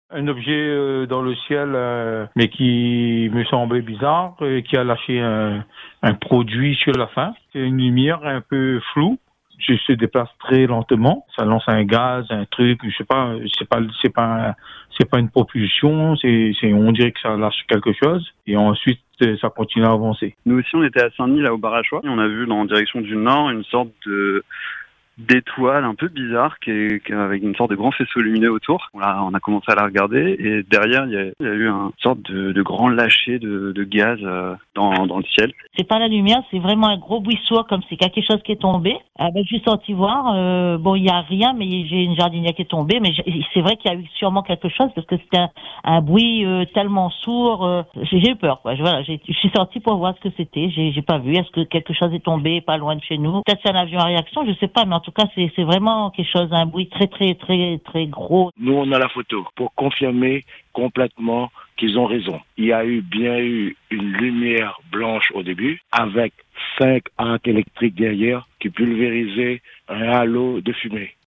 Un objet dans le ciel, mais qui me semblait bizarre, qui a lâché un produit sur la fin. C'est une lumière un peu floue. Je se déplace très lentement. Ça lance un gaz, un truc, je sais pas. C'est pas une propulsion. On dirait que ça lâche quelque chose. Et ensuite, ça continue à avancer. Nous aussi, on était à Saint-Denis, là, au Barachois. Et on a vu, en direction du nord, une sorte d'étoile un peu bizarre avec une sorte de grand faisceau lumineux autour. On a commencé à la regarder et derrière il y a eu une sorte de grand lâcher de gaz dans le ciel. C'est pas la lumière, c'est vraiment un gros bruit sourd comme c'est quelque chose qui est tombé. Je suis sortie voir, bon il y a rien mais j'ai une jardinière qui est tombée mais c'est vrai qu'il y a eu sûrement quelque chose parce que c'était un bruit tellement sourd, j'ai eu peur quoi. Voilà, je suis sortie pour voir ce que c'était, j'ai pas vu, est-ce que quelque chose est tombé pas loin de chez nous. Peut-être c'est un avion à réaction, je sais pas mais en tout cas, c'est vraiment quelque chose, un bruit très, très, très, très gros. Nous, on a la photo pour confirmer complètement qu'ils ont raison. Il y a bien eu une lumière blanche au début, avec 5 arcs électriques derrière qui pulvérisaient un halo de fumée.